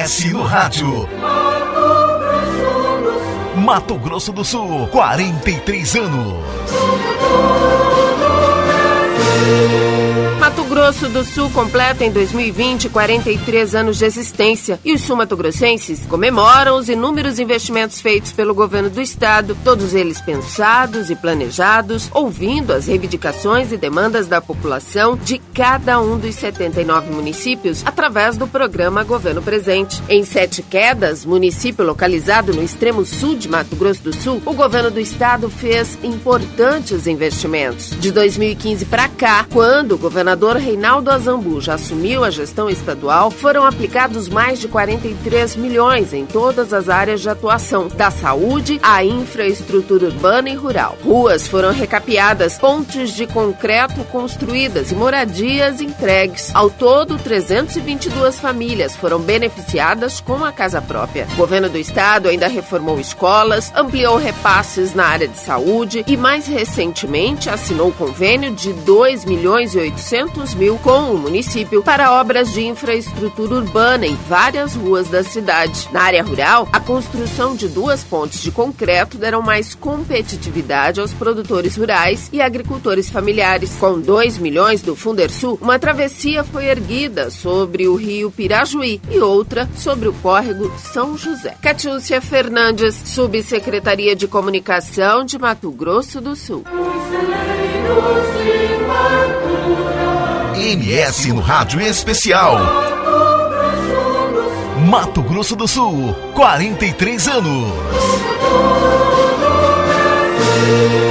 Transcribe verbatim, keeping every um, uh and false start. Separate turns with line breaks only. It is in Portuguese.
S no rádio. Mato Grosso do Sul, quarenta e três anos.
Mato Grosso do Sul completa em dois mil e vinte quarenta e três anos de existência e os sul-mato-grossenses comemoram os inúmeros investimentos feitos pelo governo do estado, todos eles pensados e planejados, ouvindo as reivindicações e demandas da população de cada um dos setenta e nove municípios através do programa Governo Presente. Em Sete Quedas, município localizado no extremo sul de Mato Grosso do Sul, o governo do estado fez importantes investimentos. De dois mil e quinze para cá, quando o governador Reinaldo Azambuja assumiu a gestão estadual, foram aplicados mais de quarenta e três milhões em todas as áreas de atuação, da saúde à infraestrutura urbana e rural. Ruas foram recapeadas, pontes de concreto construídas e moradias entregues. Ao todo, trezentas e vinte e duas famílias foram beneficiadas com a casa própria. O governo do estado ainda reformou escolas, ampliou repasses na área de saúde e, mais recentemente, assinou convênio de dois milhões e oitocentos mil com o município para obras de infraestrutura urbana em várias ruas da cidade. Na área rural, a construção de duas pontes de concreto deram mais competitividade aos produtores rurais e agricultores familiares. Com dois milhões do Fundersul, uma travessia foi erguida sobre o rio Pirajuí e outra sobre o córrego São José. Catiúcia Fernandes, Subsecretaria de Comunicação de Mato Grosso do Sul.
M S no rádio especial. Mato Grosso do Sul, quarenta e três anos.